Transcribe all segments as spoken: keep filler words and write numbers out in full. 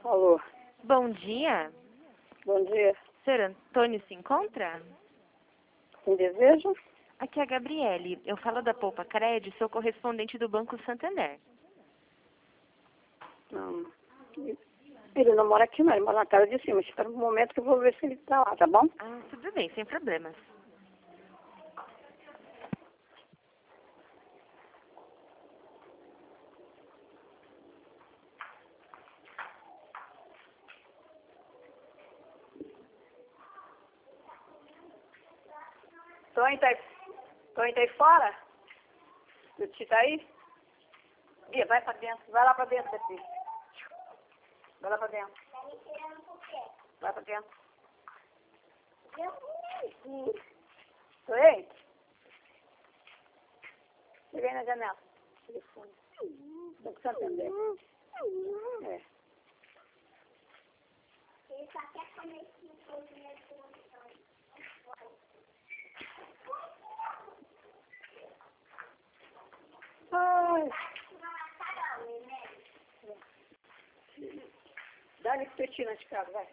Alô, Bom dia. bom dia. Senhor Antônio se encontra? Em desejo? Aqui é a Gabriele. Eu falo da Poupa Cred, sou correspondente do Banco Santander. Não. Ele não mora aqui não, ele mora na casa de cima. Espera um momento que eu vou ver se ele está lá, tá bom? Ah, tudo bem, sem problemas. Tony tá aí, Tony tá aí fora? O tio tá aí? Bia, vai pra dentro. Vai lá pra dentro, Beatriz. Vai lá pra dentro. Vai pra dentro. Oi? Chega aí na janela. Telefone. Banco Santander. É. Ele só quer comer esse cozinho. Ai. Dá-lhe petina de casa, vai.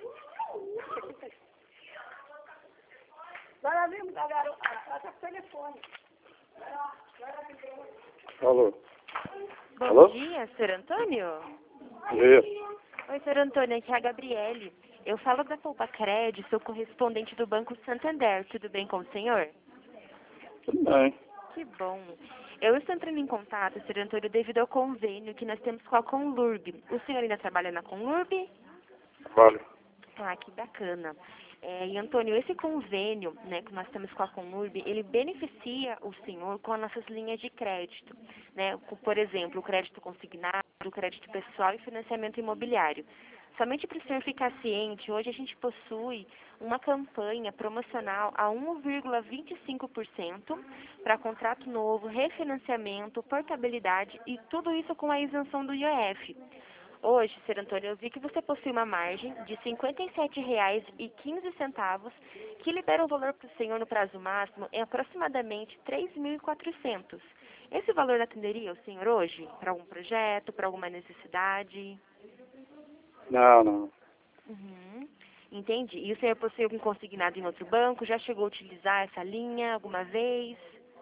Vai lá mesmo, da garota. Ela tá com o telefone. Vai lá, vai lá que Alô? Bom Alô? dia, senhor Antônio. Isso. Oi, senhor Antônio, aqui é a Gabriele. Eu falo da Poupa Cred, sou correspondente do Banco Santander. Tudo bem com o senhor? Tudo bem. Que bom. Eu estou entrando em contato, senhor Antônio, devido ao convênio que nós temos com a Conlurb. O senhor ainda trabalha na Conlurb? Vale. Ah, que bacana. É, e, Antônio, esse convênio, né, que nós temos com a Conlurb, ele beneficia o senhor com as nossas linhas de crédito, né? Com, por exemplo, o crédito consignado, o crédito pessoal e financiamento imobiliário. Somente para o senhor ficar ciente, hoje a gente possui uma campanha promocional a um vírgula vinte e cinco por cento para contrato novo, refinanciamento, portabilidade e tudo isso com a isenção do I O F. Hoje, senhor Antônio, eu vi que você possui uma margem de cinquenta e sete reais e quinze centavos, que libera o valor para o senhor no prazo máximo em aproximadamente três mil e quatrocentos. Esse valor atenderia o senhor hoje? Para algum projeto, para alguma necessidade? Não, não. Uhum. Entendi. E o senhor possui algum consignado em outro banco? Já chegou a utilizar essa linha alguma vez?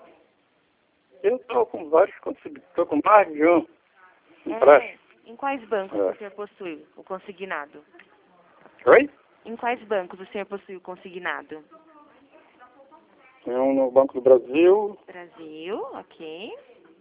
Eu estou com vários consegui- Estou com mais de um É. empréstimo. Em quais bancos É. o senhor possui o consignado? Oi? Em quais bancos o senhor possui o consignado? Tem um no Banco do Brasil, Brasil, ok.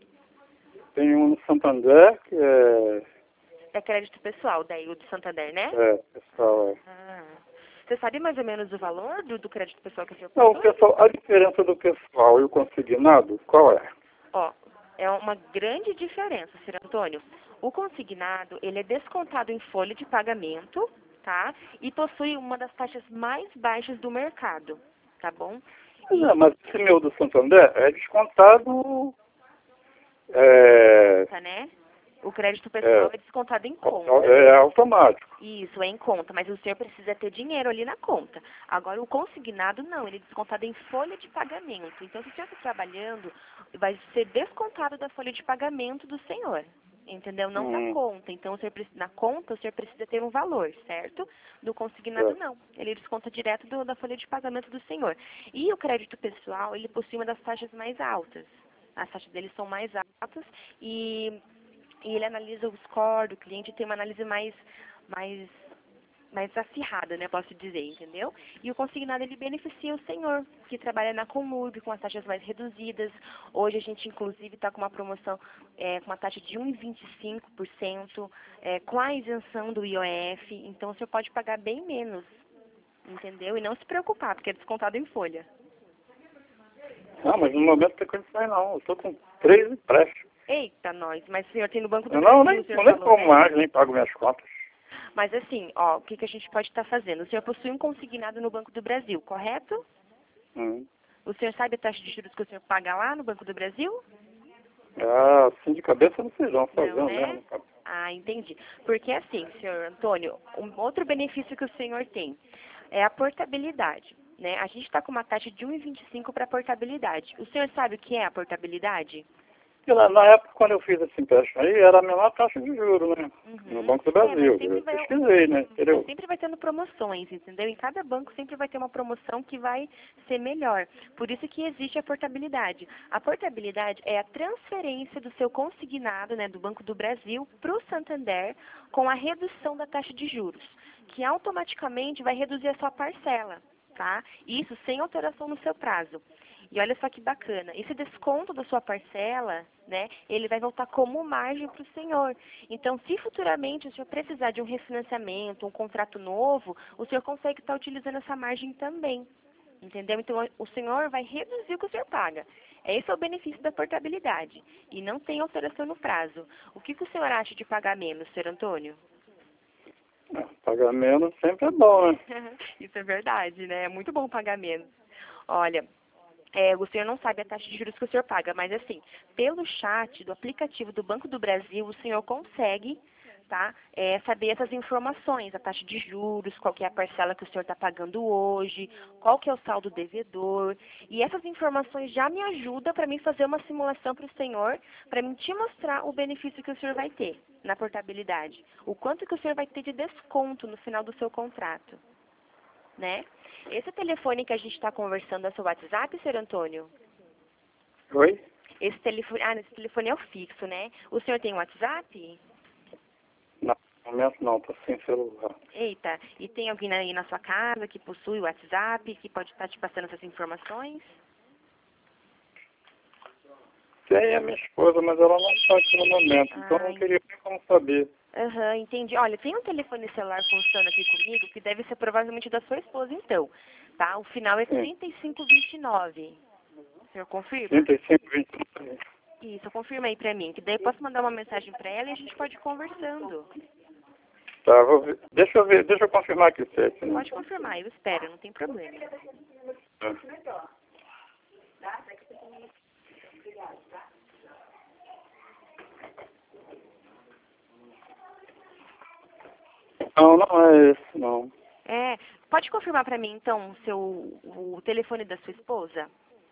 tem um no Santander, que é, É crédito pessoal, daí o do Santander, né? é pessoal, é. Ah. Você sabe mais ou menos o valor do, do crédito pessoal que o senhor Não, o possui? pessoal, a diferença do pessoal e o consignado, qual é? Ó, é uma grande diferença, senhor Antônio. O consignado, ele é descontado em folha de pagamento, tá? E possui uma das taxas mais baixas do mercado, tá bom? E, Não, mas esse meu do Santander é descontado, é, tá, né? O crédito pessoal é, é descontado em conta. é automático. Isso, é em conta, mas o senhor precisa ter dinheiro ali na conta. Agora, o consignado não, ele é descontado em folha de pagamento. Então, se o senhor está trabalhando, vai ser descontado da folha de pagamento do senhor, entendeu? Não da Hum. conta. Então, o senhor, preci- na conta, o senhor precisa ter um valor, certo? Do consignado, É. não. Ele desconta direto do- da folha de pagamento do senhor. E o crédito pessoal, ele possui uma das taxas mais altas. As taxas deles são mais altas e... E ele analisa o score do cliente, tem uma análise mais, mais, mais acirrada, né, posso dizer, entendeu? E o consignado, ele beneficia o senhor, que trabalha na Conlurb, com as taxas mais reduzidas. Hoje a gente, inclusive, está com uma promoção é, com uma taxa de um vírgula vinte e cinco por cento, é, com a isenção do I O F, então o senhor pode pagar bem menos, entendeu? E não se preocupar, porque é descontado em folha. Não, mas no momento não tem condições não. Eu estou com três empréstimos. Eita, nós, mas o senhor tem no Banco do Eu Brasil, não, o nem, senhor eu nem falou, como né? mais, nem pago minhas contas. Mas assim, ó, o que, que a gente pode estar fazendo? O senhor possui um consignado no Banco do Brasil, correto? Hum. O senhor sabe a taxa de juros que o senhor paga lá no Banco do Brasil? Ah, assim de cabeça não sei não, fazendo Não, né? mesmo. Ah, entendi. Porque assim, senhor Antônio, um outro benefício que o senhor tem é a portabilidade, né? A gente está com uma taxa de um vírgula vinte e cinco para portabilidade. O senhor sabe o que é a portabilidade? Porque lá, na época, quando eu fiz esse empréstimo aí, era a menor taxa de juros, né? Uhum. No Banco do É, mas Brasil. sempre Eu vai- pesquisei, né? Mas Entendeu? sempre vai tendo promoções, entendeu? Em cada banco sempre vai ter uma promoção que vai ser melhor. Por isso que existe a portabilidade. A portabilidade é a transferência do seu consignado, né, do Banco do Brasil para o Santander com a redução da taxa de juros, que automaticamente vai reduzir a sua parcela, tá? Isso sem alteração no seu prazo. E olha só que bacana, esse desconto da sua parcela, né, ele vai voltar como margem para o senhor. Então, se futuramente o senhor precisar de um refinanciamento, um contrato novo, o senhor consegue estar utilizando essa margem também, entendeu? Então, o senhor vai reduzir o que o senhor paga. Esse é o benefício da portabilidade. E não tem alteração no prazo. O que, que o senhor acha de pagar menos, senhor Antônio? É, pagar menos sempre é bom, né? Isso é verdade, né? É muito bom pagar menos. Olha, é, o senhor não sabe a taxa de juros que o senhor paga, mas assim, pelo chat do aplicativo do Banco do Brasil, o senhor consegue, tá, é, saber essas informações, a taxa de juros, qual que é a parcela que o senhor está pagando hoje, qual que é o saldo devedor, e essas informações já me ajudam para mim fazer uma simulação para o senhor, para mim te mostrar o benefício que o senhor vai ter na portabilidade, o quanto que o senhor vai ter de desconto no final do seu contrato, né? Esse telefone que a gente está conversando é o seu WhatsApp, senhor Antônio? Oi? Esse telefone, ah, esse telefone é o fixo, né? O senhor tem WhatsApp? Não, no momento não, tô sem celular. Eita, e tem alguém aí na sua casa que possui o WhatsApp, que pode estar te passando essas informações? Tem a minha esposa, mas ela não está aqui no momento, então eu Ai. não queria nem como saber. Aham, entendi. Olha, tem um telefone celular funcionando aqui comigo, que deve ser provavelmente da sua esposa, então, tá? O final é Sim. trinta e cinco vinte e nove. O senhor confirma? trinta e cinco, vinte e nove. Isso, confirma aí pra mim, que daí eu posso mandar uma mensagem pra ela e a gente pode ir conversando. Tá, vou ver. Deixa eu ver, deixa eu confirmar aqui se é esse, né? Pode confirmar, eu espero, não tem problema. É. Não, não é esse, não. É, pode confirmar pra mim, então, o seu, o telefone da sua esposa?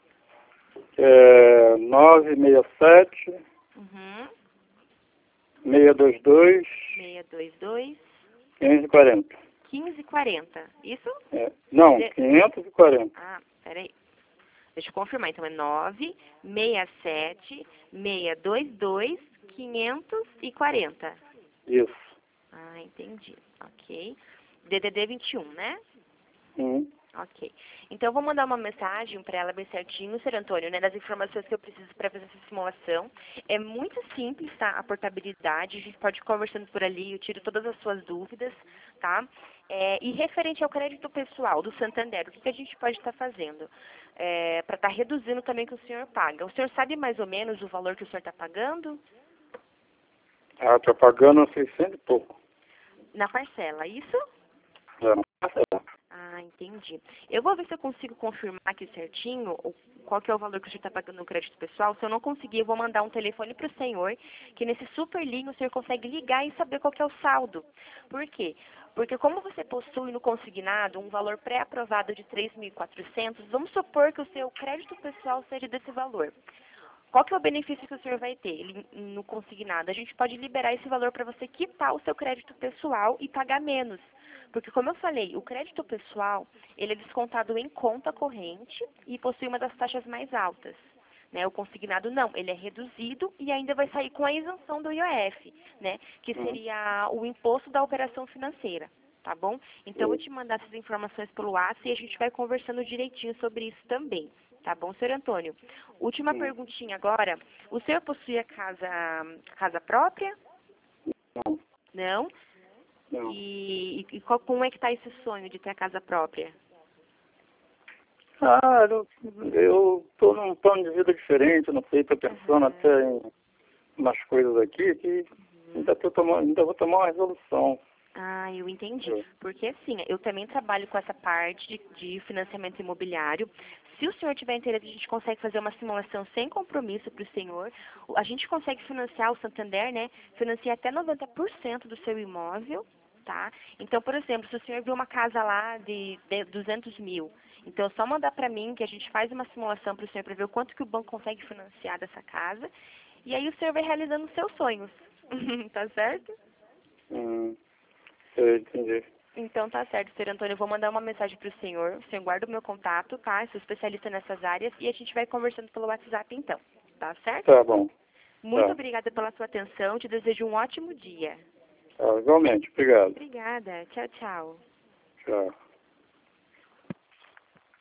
É nove seis sete, Uhum, seis dois dois, seis dois dois, quinze quarenta. quinze quarenta, isso? É. Não, De- quinhentos e quarenta. Ah, peraí. Deixa eu confirmar, então é nove seis sete, seis dois dois, quinhentos e quarenta. Isso. Ah, entendi. Ok. D D D vinte e um, né? Hum. Ok. Então, eu vou mandar uma mensagem para ela bem certinho, senhor Antônio, né, das informações que eu preciso para fazer essa simulação. É muito simples, tá? A portabilidade, a gente pode ir conversando por ali, eu tiro todas as suas dúvidas, tá? É, e referente ao crédito pessoal do Santander, o que, que a gente pode estar fazendo? É, para estar reduzindo também o que o senhor paga. O senhor sabe mais ou menos o valor que o senhor está pagando? Ah, tô pagando seiscentos e pouco. Na parcela, isso? É, não passa lá. Ah, entendi. Eu vou ver se eu consigo confirmar aqui certinho o- qual que é o valor que o senhor está pagando no crédito pessoal. Se eu não conseguir, eu vou mandar um telefone para o senhor, que nesse super link o senhor consegue ligar e saber qual que é o saldo. Por quê? Porque como você possui no consignado um valor pré-aprovado de três mil e quatrocentos, vamos supor que o seu crédito pessoal seja desse valor. Qual que é o benefício que o senhor vai ter ele- no consignado? A gente pode liberar esse valor para você quitar o seu crédito pessoal e pagar menos. Porque, como eu falei, o crédito pessoal, ele é descontado em conta corrente e possui uma das taxas mais altas. Né? O consignado não, ele é reduzido e ainda vai sair com a isenção do I O F, né? Que seria o imposto da operação financeira. Tá bom? Então, eu vou te mandar essas informações pelo WhatsApp e a gente vai conversando direitinho sobre isso também. Tá bom, senhor Antônio? Última Sim. perguntinha agora. O senhor possui a casa, casa própria? Não, Não? não. E, e, e qual, como é que está esse sonho de ter a casa própria? Ah, eu, eu tô num plano de vida diferente, não sei, tô pensando Uhum. até em umas coisas aqui que ainda, tô tomando, ainda vou tomar uma resolução. Ah, eu entendi. É. Porque assim, eu também trabalho com essa parte de, de financiamento imobiliário. Se o senhor tiver interesse, a gente consegue fazer uma simulação sem compromisso para o senhor. O- A gente consegue financiar o Santander, né? Financia até noventa por cento do seu imóvel, tá? Então, por exemplo, se o senhor viu uma casa lá de, de duzentos mil, então é só mandar para mim que a gente faz uma simulação para o senhor para ver o quanto que o banco consegue financiar dessa casa. E aí o senhor vai realizando os seus sonhos. Tá certo? Hum, eu entendi. Então tá certo, senhor Antônio. Eu vou mandar uma mensagem pro senhor. O senhor guarda o meu contato, tá? Eu sou especialista nessas áreas e a gente vai conversando pelo WhatsApp então. Tá certo? Tá bom. Muito Tá. obrigada pela sua atenção. Te desejo um ótimo dia. Tá, igualmente, obrigado. Obrigada. Tchau, tchau. Tchau.